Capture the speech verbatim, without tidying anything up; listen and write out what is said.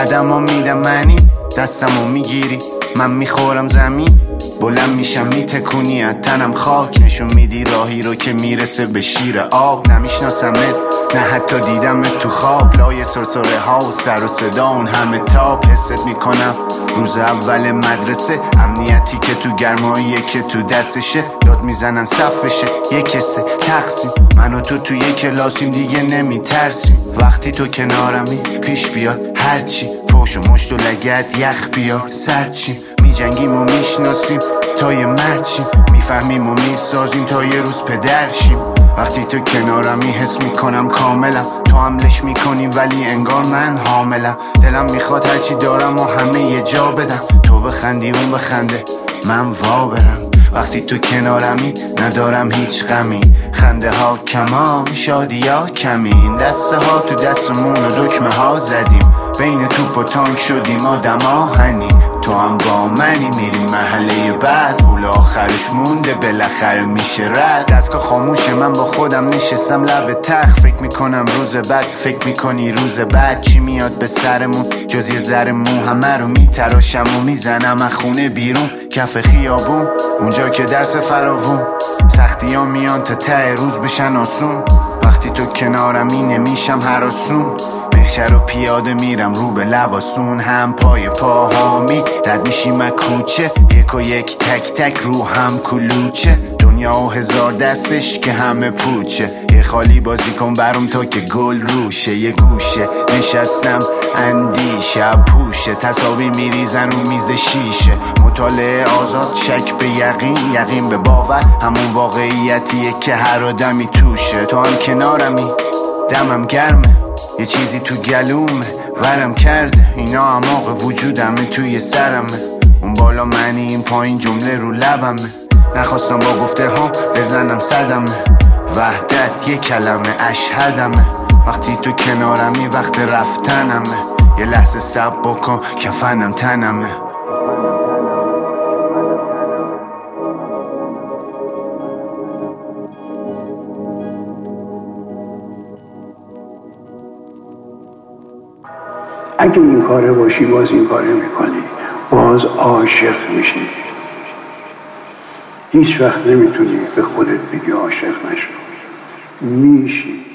قدمو میدم منی، دستمو میگیری من میخورم زمین، بلند میشم میتکونی از تنم خاک، نشون میدی راهی رو که میرسه به شیر آب. نمیشناسمت نه حتی دیدمت تو خواب، لای سرسره ها و سر و صدا اون همه تاب. حست میکنم روز اول مدرسه، امنیتی که تو گرماییه که تو دستشه، داد میزنن صف بشه یک حسه تقسیم، من و تو تو یک کلاسیم دیگه نمیترسیم. وقتی تو کنارمی پیش بیاد هرچی، فوش و مشت و لگد یخ بیار سرچیم، میجنگیم و میشناسیم تا یه مرچیم، میفهمیم و میسازیم تا یه روز پدرشیم. وقتی تو کنارمی حس میکنم کاملم، تو حملش میکنی ولی انگار من حاملم. دلم میخواد هرچی دارم و همه یه جا بدم، تو بخندی اون بخنده من وا برم. وقتی تو کنارمی ندارم هیچ غمی، خنده ها کمان شادی ها کمین، دسته ها تو دستمون و دکمه ها زدیم، بین توپ و تانک شدیم آدم آهنی. تو هم با منی میریم محله بعد، پول آخرش مونده بالاخره میشه رد. دستگاه خاموشه من با خودم نشستم لب تخت، فکر میکنم روز بعد، فکر میکنی روز بعد چی میاد به سرمون جز یه ذره مو. همه رو میتراشم و میزنم از خونه بیرون، کف خیابون اونجا که درس فراوون، سختی ها میان تا ته روز بشن آسون. وقتی تو کنارمی نمیشم هراسون، محشر رو پیاده میرم رو به لواسون، هم پای پاهامی رد میشیم از کوچه، یک و یک تک تک رو هم کلوچه، دنیا و هزار دستش که همه پوچه. یه خالی بازی کن برام تا که گل روشه، یه گوشه نشستم اندیشه پوشه، تصاویر میریزن رو میز شیشه، مطالعه آزاد شک به یقین، یقین به باور، همون واقعیتیه که هر آدمی توشه. تو هم کنارمی دمم گرمه، یه چیزی تو گلومه ورم کرده، اینا اعماق وجودمه توی سرمه، اون بالا منی این پایین جمله رو لبمه، نخواستم با گفته ها بزنم صدمه، وحدت یه کلمه اشهدمه. وقتی تو کنارمی وقت رفتنمه، یه لحظه صبر بکن کفنم تنمه. اگه این کاره باشی باز این کاره میکنی، باز عاشق میشی. هیچ وقت نمیتونی به خودت بگی عاشق نشو، میشی.